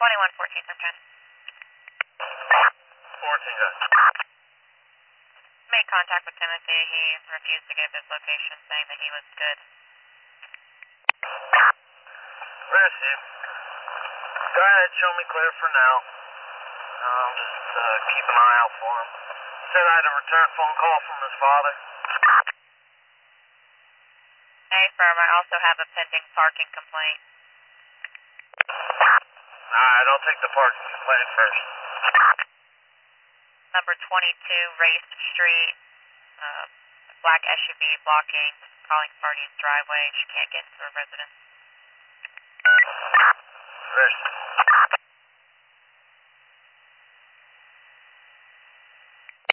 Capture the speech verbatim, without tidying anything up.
twenty-one fourteen, sometime. fourteen, guys. Made contact with Timothy. He refused to give his location, saying that he was good. Received. Go ahead, show me clear for now. I'll just uh, keep an eye out for him. Said I had a return phone call from his father. Hey, firm, I also have a pending parking complaint. Alright, I'll take the parking complaint first. Number twenty-two, Race Street. Uh, black S U V blocking Calling Party's driveway. She can't get into her residence. Received.